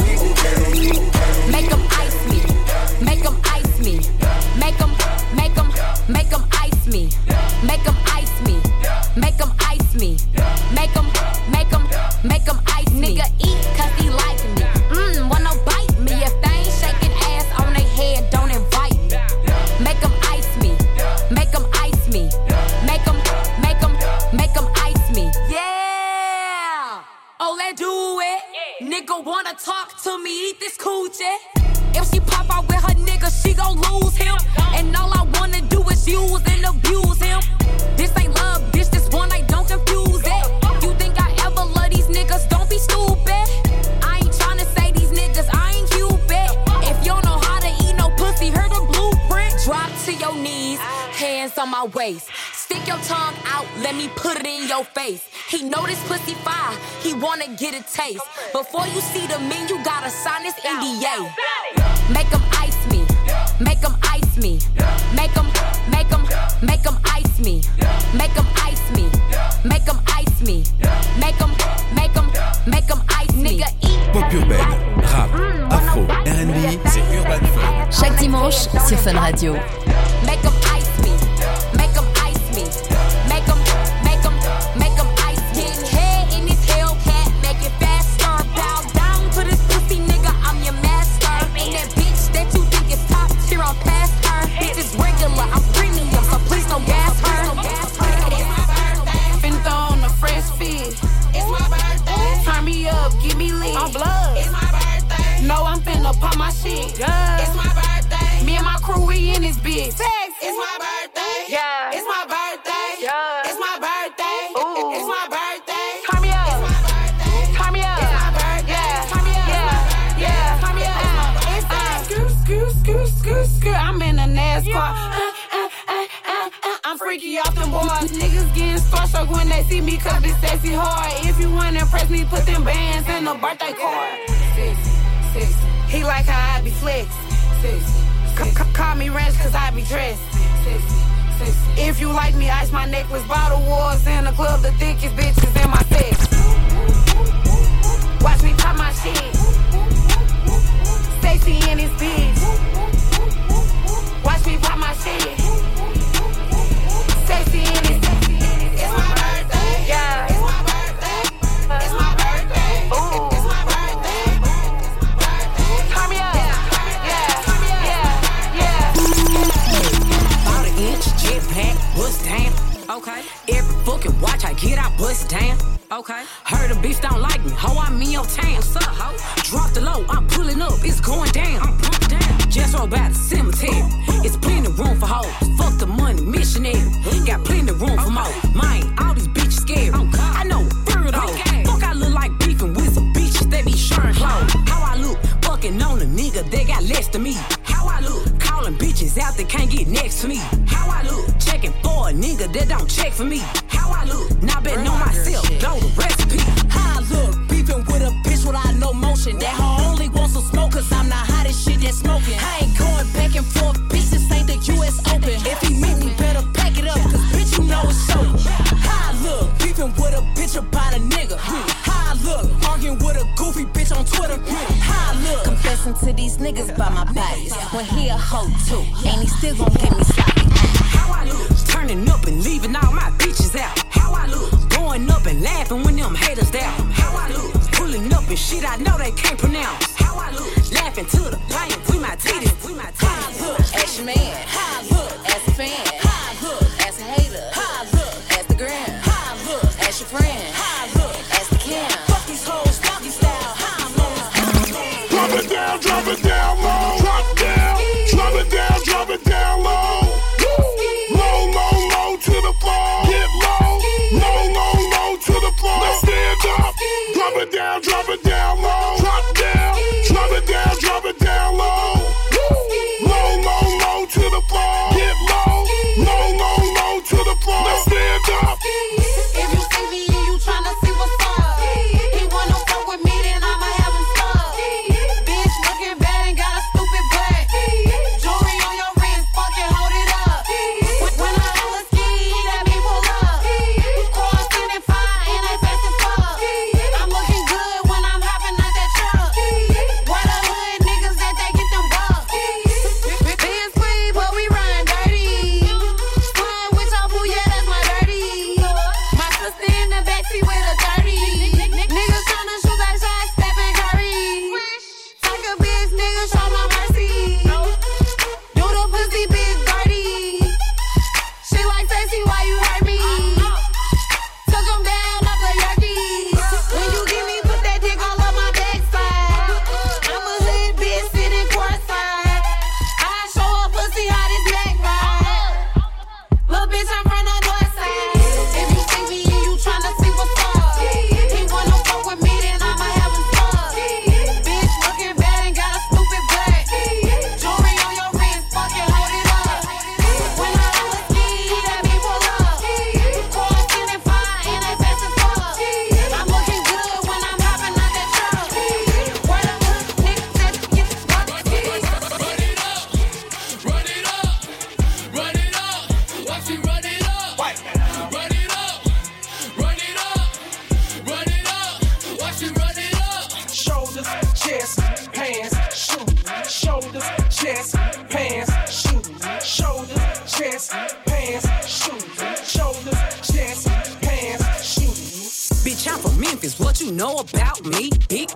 Make them ice me, make them ice me. Make them ice me. Make them ice me. Make them ice me. Make them ice me. Nigga eat cause he like me. Wanna bite me. If they ain't shaking ass on their head, don't invite me. Make them ice me. Make them ice me. Make them ice me. Yeah. Oh, let's do it. Nigga wanna talk to me, eat this coochie. If she pop out with her nigga, she gon' lose him. And all I wanna do is use and abuse him. This ain't love, bitch, this one night, don't confuse it. You think I ever love these niggas, don't be stupid. I ain't tryna say these niggas, I ain't Cupid. If you don't know how to eat no pussy, heard the blueprint. Drop to your knees, hands on my waist. Stick your tongue out, let me put it in your face. He know this pussy fire, he wanna get a taste. Before you see the menu, gotta sign this NDA. Make them ice me, make them ice me. Make them ice me. Make them ice me. Make them ice me. Make them ice me. Nigga eat. Pop urbaine, rap, afro, R&B, c'est Urban Fun. Chaque dimanche sur Fun Radio. Make them ice me. Make them ice me. Make them ice me. Getting head in this Hellcat, make it faster. Bow down to this pussy nigga, I'm your master. Ain't that bitch that you think is top tier, I'm past her. Bitch is regular, I'm premium, so please don't gas her. Been throwing a fresh fit. It's my birthday. Turn me up, give me lit. I'm blood. It's my birthday. No, I'm finna pop my shit. Yeah. It's my birthday. Me and my crew, we in this bitch. Sex. It's my birthday. Yeah. It's my birthday. Yeah. It's my birthday. Ooh. It's my birthday. Turn me up. It's my birthday. Turn me up. It's my birthday. Yeah. Turn me up. Yeah. Yeah. Turn me up. Scoot. I'm in a NASCAR. I'm freaky off them boys. Niggas getting starstruck when they see me cause it's sexy hard. If you wanna impress me, put them bands in the birthday card. Sexy. He like how I be flex. Call me ranch cause I be dressed. Sexy. If you like me, ice my necklace. Bottle wars in the club, the thickest bitches in my sex. Watch me pop my shit. Sexy in this bitch. Watch me pop my shit. Sexy in this. It's my birthday. Yeah. It's my birthday. It's my birthday. Ooh. It's my birthday. Turn me up. Yeah. About an inch, jetpack, bust down. Okay. Every fucking watch I get, I bust down. Okay. Heard a bitch don't like me, ho, I'm in your town. What's up, ho? Drop the low, I'm pulling up, it's going down. I'm pumped down. Just roll by the cemetery. It's plenty room for hoes. Fuck the money, missionary. Got plenty room for more. Mine, all these bitches scared. I know a third of. Fuck, I look like beefing with some bitches, they be sharing clothes. How I look, fucking on a nigga, they got less than me. How I look, calling bitches out that can't get next to me. How I look, checking for a nigga that don't check for me. How I look, not betting on myself, know the recipe. How I look, beefing with a bitch without no motion. That hoe only wants some smoke cause I'm the hottest shit that's smoking. I ain't going back and forth, bitch, this ain't the US Open. If he How I look? Confessing to these niggas by my bodies. When he a hoe too, and he still gon' give me sloppy. How I look? Turning up and leaving all my bitches out. How I look? Going up and laughing when them haters down. How I look? Pulling up and shit I know they can't pronounce. How I look? Laughing to the bank, we my titties. How I look? As your man, how I look? As a fan, how I look? As a hater, how I look? As the gram, how I look? As your friend, how I look? As the cam. Fuck these hoes, doggy style, how I look? Drop it down low. Drop down, drop it down low. Low to the floor. Get low, low to the floor. Now stand up. Drop it down low. Drop it down low. Low to the floor. Get low, low to the floor. Now stand up. If you see me and you tryna see what's up, he wanna fuck with me, then I'ma have him stuck. Bitch looking bad and got a stupid butt. Jewelry on your wrist, fucking hold it up. When I holla ski, that me pull up. Cars sitting fine and they fast as fuck. I'm looking good when I'm hopping out that truck. Where the hood niggas that they get them bucks. Benz free, but we run dirty. Flying with your boo, yeah, that's my dirty. My sister in the backseat with a 30. Niggas tryna shoot that shot, Stephen Curry. Take a bitch, nigga, show my mercy. Do the pussy bitch dirty. She like Stacy, why you hurt me? Took him down off the yerky. When you give me, put that dick all up my backside. I'm a hood bitch sitting courtside. I show a pussy how this neck ride. Little bitch, I'm from the north side. If you see me and you tryna see what's up, he wanna fuck with me, then I'ma have him stuck. Bitch looking bad and got a stupid butt. Jewelry on your wrist, fucking hold it up. When I holla ski, that me pull up. Cars sitting fine and they fast as fuck. I'm looking good when I'm hopping out that truck. Where the hood niggas that get bucked. Watch me run it up. Run it up. Watch me run it up. Shoulders, chest, pants, shoes. Shoulders, chest, pants, shoes. Shoulders, chest, pants, shoes. Shoulders, chest, pants, shoes. Bitch, I'm from Memphis, what you know about me? Big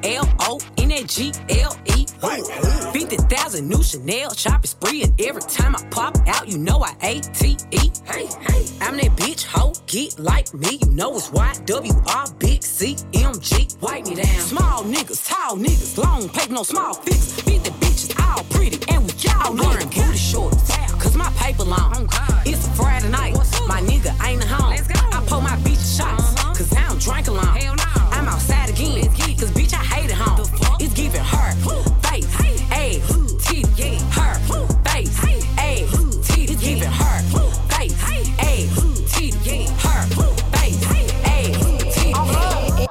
G-L-O-N-A-G-L-E 50,000 new Chanel shopping spree. And every time I pop out, you know I A-T-E. I'm that bitch, ho, get like me. You know it's Y-W-R, big C-M-G. Wipe me down. Small niggas, tall niggas, long paper, no small fix. 50 bitches, all pretty, and we y'all wearing booty shorts. Cause my paper long. It's a Friday night, my nigga ain't home. I pour my bitch shots, cause I don't drink alone. I'm outside again, cause bitch I hate it home. It's giving her face, ass, titty, her face, ass, titty. It's giving her face, ass, titty, her face, ass, titty.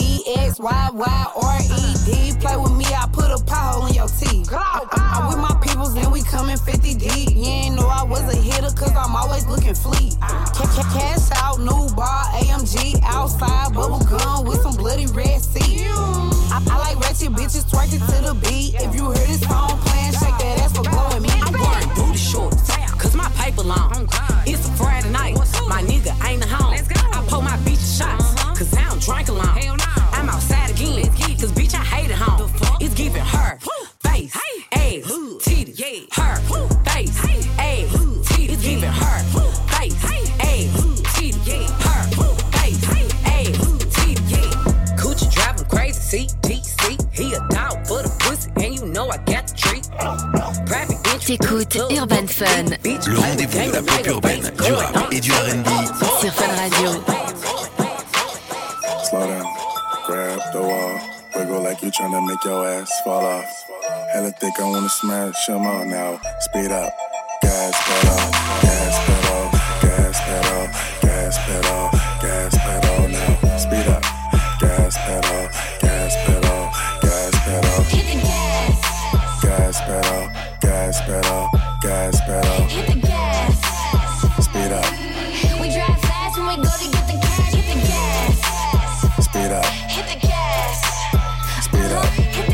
S-E-X-Y-Y-R-E-D. Play with me, I put a pothole in your teeth. I'm with my peoples and we coming 50 deep. You ain't know I was a hitter cause I'm always looking fleet. Cash out, new bar, AMG, outside, bubble gum with some bloody red seat. I like ratchet bitches twerking to the beat. If you heard this song playing, shake that ass for blowing me. I'm wearing booty shorts, cause my paper long. It's a Friday night, my nigga ain't home. I pour my bitch shots, cause I don't drink alone. I'm outside again, cause bitch I hate it home. It's giving her face, ass, titty, her face, ass, titty. It's giving her face, ass, titty, her face, ass, titty. Coochie driving crazy, CTC. He a dog for the pussy, and you know I got the treat. T'écoutes Urban Fun, le rendez-vous de la pop urbaine, du rap et du R&B sur Fun Radio. Slow down, grab the wall, wiggle like you tryna make your ass fall off. Hella thick, I wanna smash them all now. Speed up, gas pedal, gas pedal, gas pedal, gas pedal, gas pedal now. Speed up, gas pedal, gas pedal, gas pedal. Hit the gas. Gas pedal, gas pedal, gas pedal. Hit the gas. Speed up. We drive fast when we go to get the cash. Hit the gas. Speed up. Hit the gas. Speed up. Hit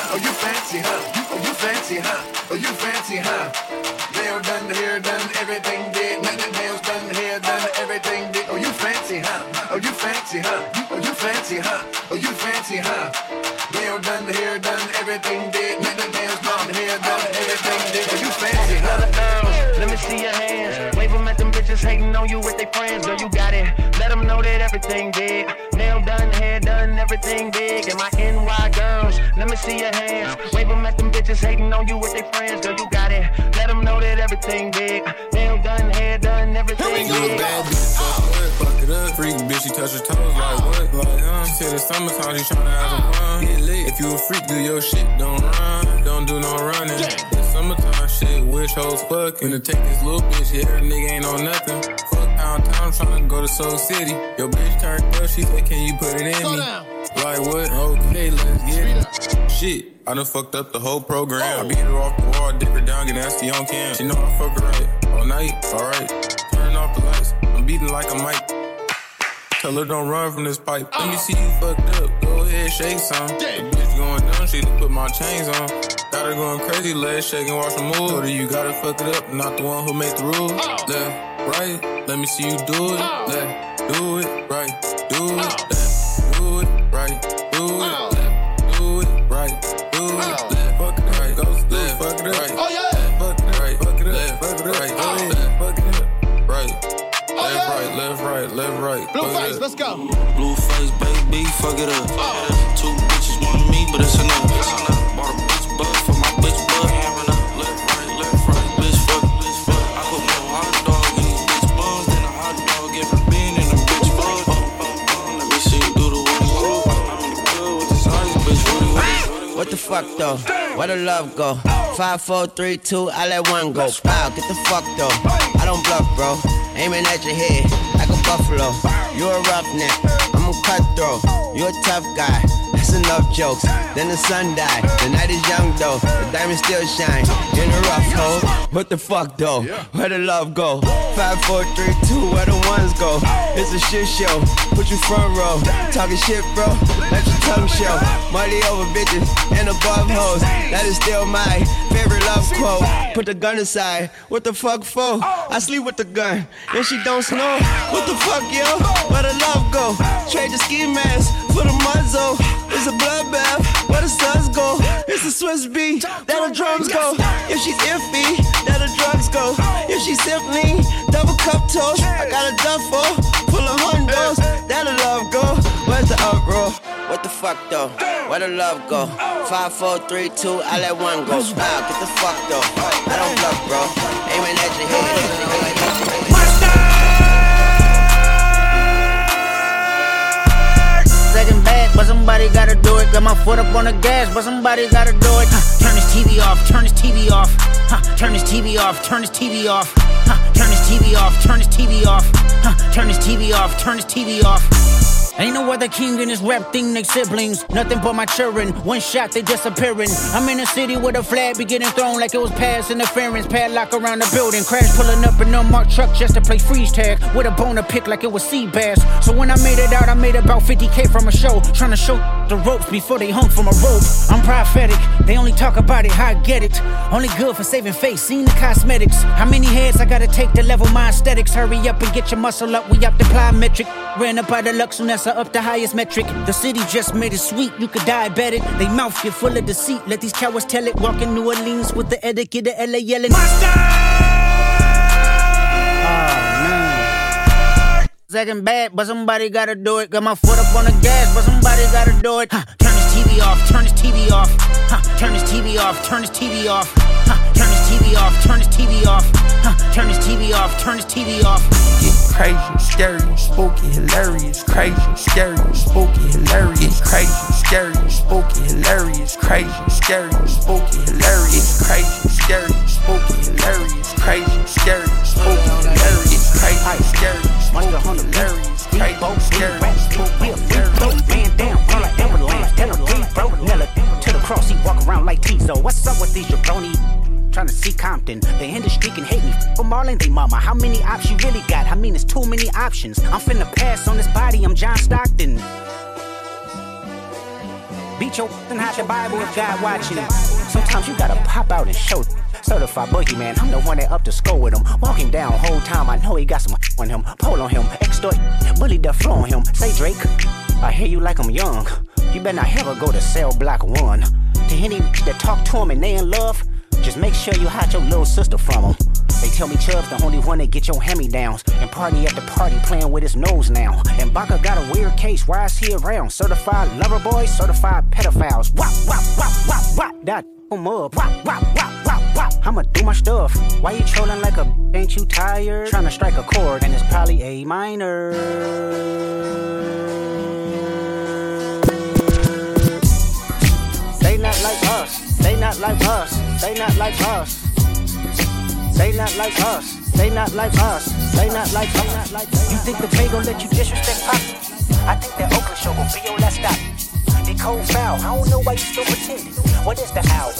Oh, you fancy, huh? Oh, you fancy, huh? Oh, you fancy, huh? Nail done, hair done, everything did. Nails done, hair done, everything did. Oh, you fancy, huh? Oh, you fancy, huh? Oh, you fancy, huh? Oh, you fancy, huh? Nail done, hair done, everything did. Nails done, hair done, everything did. Oh, you fancy, huh? Let me see your hands. Wave them at them bitches hating on you with their friends. Girl, you got it. Let them know that everything big. Nail done, hair done, everything big. And my NY girls, let me see your hands. Wave them at them bitches hating on you with their friends. Girl, you got it. Let them know that everything big. Nail done, hair done, everything big. Bad bitch, fuck it up. Freak bitch, she touch her toes like what? Like, she said it's summertime, she tryna have some fun. Get lit. If you a freak, do your shit, don't run. Don't do no running. It's summertime shit, witch hoes fucking. Finna take this little bitch, yeah, her nigga ain't on nothing. Fuck Pound Town, tryna go to Soul City. Your bitch turned up, she said, can you put it in me? Like what? Okay, let's get it. Shit, I done fucked up the whole program. I beat her off the wall, dip her down, get nasty on cam. She know I fuck her right, all night, alright. Turn off the lights, I'm beating like a mic. Tell her don't run from this pipe. Let me see you fucked up, go ahead, shake some. The bitch going down, she done put my chains on. Got her going crazy, legs shaking, watch her move. Or you gotta fuck it up, not the one who made the rules. Left, right, let me see you do it. Left, do it, right, do it. Left, do it, right, do it. Left, do it, right, do it. Left, fuck it right, go left, fuck it right. Oh yeah, fuck it right, fuck it up, fuck it right. Go ahead, fuck it up, right. Left, right, left, right, left, right. Blue face, let's go. Blue face, baby, fuck it up. Two bitches want me, but it's enough. Bought a bitch butt for my bitch butt. Having up, left, right, bitch fuck. I put more hot dog in these bitch buns than a hot dog ever been in a bitch butt. Let me see you do the woody. I'm in the club with this ice bitch. What the fuck though? Where the love go? 5, 4, 3, 2, I let one go. Wow, get the fuck though. I don't bluff, bro. Aiming at your head like a buffalo. You a roughneck, I'm a cutthroat. You a tough guy, that's enough jokes. Then the sun died, the night is young though. The diamonds still shine in a rough hole. What the fuck though? Where the love go? 5, 4, 3, 2, where the ones go? It's a shit show, put you front row. Talking shit bro, let your tongue show. Money over bitches and above hoes. That is still my favorite love quote. Put the gun aside, what the fuck for? I sleep with the gun, and she don't snore. What the fuck, yo? Where the love go? Trade the ski mask for the muzzle. It's a bloodbath, where the suns go. It's a Swiss beat, that the drums go. If she's iffy, that the drugs go. If she's simply double cup toast, I got a duffel full of hundos. That the love go. Where's the uproar? What the fuck though? Where the love go? 5, 4, 3, 2, I let one go. Wow, get the fuck though. I don't bluff, bro. Aiming at your head. Second bad, but somebody gotta do it. Got my foot up on the gas, but somebody gotta do it. Turn this TV off, turn this TV off. Turn this TV off, turn this TV off. Turn this TV off, turn this TV off. Turn this TV off, turn this TV off. Ain't no other king in this rap thing, they siblings. Nothing but my children. One shot, they disappearing. I'm in a city with a flag be getting thrown like it was pass interference. Padlock around the building. Crash pulling up an unmarked truck just to play freeze tag. With a boner pick like it was sea bass. So when I made it out, I made about 50K from a show. Trying to show the ropes before they hung from a rope. I'm prophetic. They only talk about it, how I get it. Only good for saving face, seen the cosmetics. How many heads I gotta take to level my aesthetics? Hurry up and get your muscle up, we up the plyometric. Ran up by the Lux soon as I up the highest metric. The city just made it sweet, you could diabetic. They mouth get full of deceit, let these cowards tell it. Walk in New Orleans with the etiquette of LA yelling Second bad, but somebody gotta do it. Got my foot up on the gas, but somebody gotta do it. Turn this TV off, turn this TV off. Turn this TV off, turn this TV off. Turn this TV off, turn this TV off. Turn this TV off, turn this TV off. Crazy, scary, spooky, hilarious. Crazy, scary, spooky, hilarious. Crazy, scary, spooky, hilarious. Crazy, scary, spooky, hilarious. Crazy, scary, spooky, hilarious. Crazy, scary, spooky, hilarious. Crazy, scary, spooky, hilarious. Crazy, scary, spooky, hilarious. Man down, run like Everlane. Tell him leave, bro, Nella to the cross, he walk around like Tizo. What's up with these jabroni? Trying to see Compton, the industry can hate me. For Marlon, they mama, how many options you really got? I mean, it's too many options. I'm finna pass on this body, I'm John Stockton. Beat your and hide the Bible if God watching it. Sometimes you gotta pop out and show. Certified boogeyman, I'm the one that up to score with him. Walk him down whole time, I know he got some on him. Pull on him, extort, bully the flow on him. Say Drake, I hear you like I'm young. You better not ever go to cell block 1. To any that talk to him and they in love, just make sure you hide your little sister from him. They tell me Chubb's the only one that get your hand-me-downs and party at the party playing with his nose now. And Baka got a weird case, why is he around? Certified lover boys, certified pedophiles. Wop, wop, wop, wop, wop, that him up. Wop, wop, wop, wop, wop, I'ma do my stuff. Why you trolling like a ain't you tired? Trying to strike a chord and it's probably A minor. They not like us, they not like us, they not like us. They not like us, they not like us, they not like us. You think the Bay gon' let you disrespect Pop? I think that Oakland show gon' be your last stop. They cold foul, I don't know why you still pretending. What is the hour?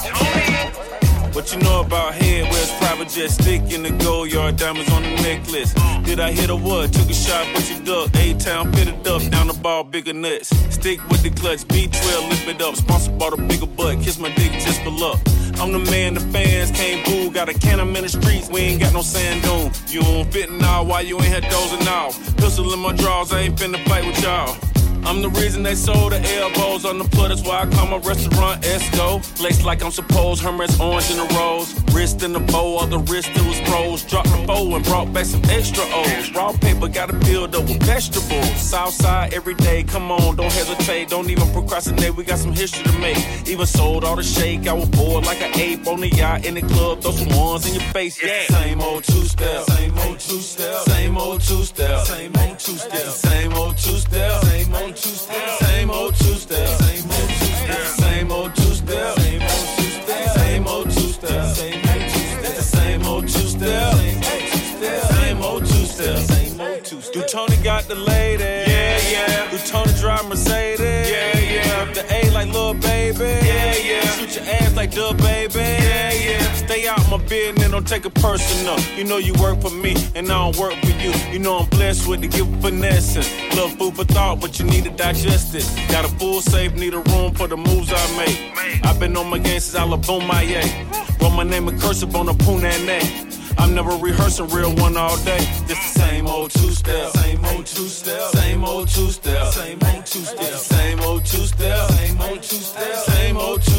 What you know about head? Where's private jet stick in the gold yard diamonds on the necklace? Did I hit or what? Took a shot, but you duck. A-Town fitted up, down the ball, bigger nuts. Stick with the clutch, B12, lift it up. Sponsored by the bigger butt, kiss my dick just for luck. I'm the man the fans can't boo. Got a can in the streets, we ain't got no sand dune. You don't fit now, why you ain't here dozing off? Pistol in my drawers, I ain't finna fight with y'all. I'm the reason they sold the elbows on the plug. That's why I call my restaurant Esco. Laced like I'm supposed, Hermes orange in the rose. Wrist in the bow, all the wrist it was froze. Dropped the bow and brought back some extra O's. Raw paper gotta build up with vegetables. Southside every day, come on, don't hesitate. Don't even procrastinate, we got some history to make. Even sold all the shake, I was bored like an ape on the yacht in the club. Throw some ones in your face, yeah. Same old two-step, same old two-step, same old two-step, same old two-step, same old two-step, same old two-step, same old two-step, same old two-step, same old two-step, same old two-step, same old two-step, same old two-step, same old two-step, same old two-step. Do Tony got the lady? Yeah, yeah. Do Tony drive Mercedes? Yeah, yeah. The A like Lil Baby? Yeah, yeah. Shoot your ass like Dub Baby? Yeah, yeah. Stay out my business, don't take it personal. You know you work for me, and I don't work for you. You know I'm blessed with the gift of finessing. Love food for thought, but you need to digest it. Got a full safe, need a room for the moves I make. I've been on my game since I left boom my yay. Wrote my name in cursive on a punane. I'm never rehearsing real one all day. It's the same old two-step, same old two-step, same old two-step, same old two-step, same old two-step, same old two-step, same old two-step.